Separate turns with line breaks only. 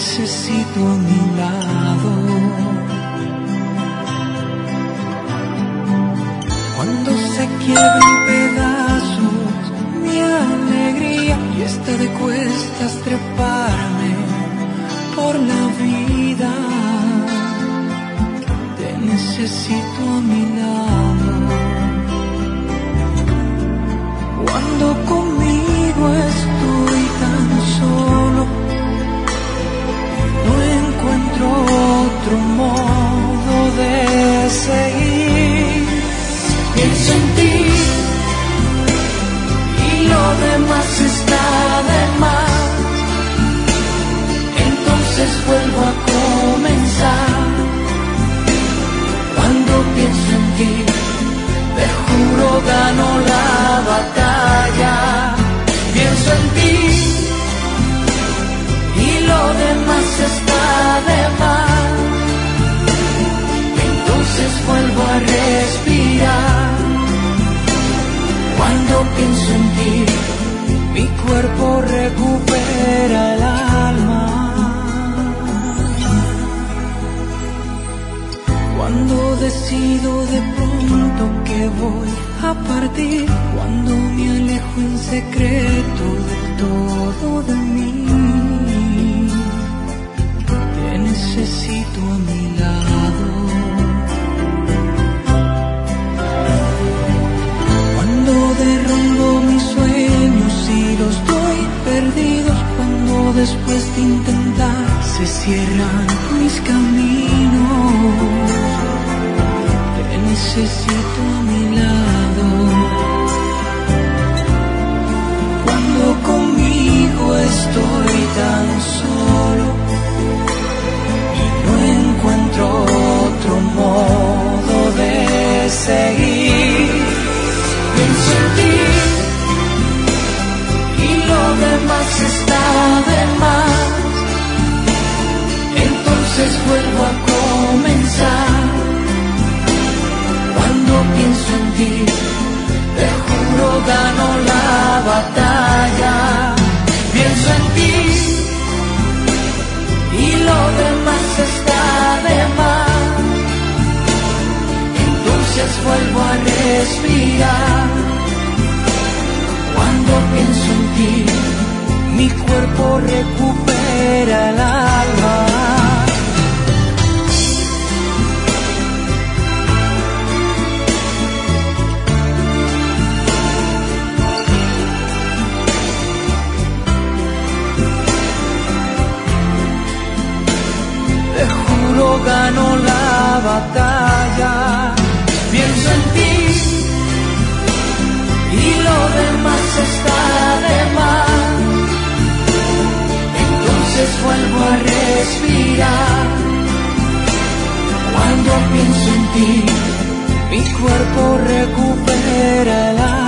necesito a mi lado. Cuando se quiebra en pedazos mi alegría y está de cuestas treparme por la vida, te necesito a mi lado. Cuando conmigo estoy tan solo, no encuentro otro modo de seguir. Pienso en ti y lo demás está de más. Entonces vuelvo a comenzar. Cuando pienso en ti, te juro gano la batalla. Pienso en ti y lo demás está de más. Entonces vuelvo a respirar. Cuando pienso en ti, mi cuerpo recupera el alma. Cuando decido de pronto que voy a partir, cuando me alejo en secreto de todo de mí, te necesito a mi lado. Cuando derrumbo mis sueños y los doy perdidos, cuando después de intentar se cierran mis caminos, te necesito a mi lado. Cuando conmigo estoy tan solo y no encuentro otro modo de seguir. Pienso en ti y lo demás está de más. Entonces vuelvo a comenzar. Cuando pienso en ti, te juro gano la batalla. Pienso en ti y lo demás está de más. Entonces vuelvo a respirar. Cuando pienso en ti, mi cuerpo recupera el alma. Te juro gano la batalla. Pienso en ti y lo demás está de más. Entonces vuelvo a respirar. Cuando pienso en ti, mi cuerpo recupera el alma.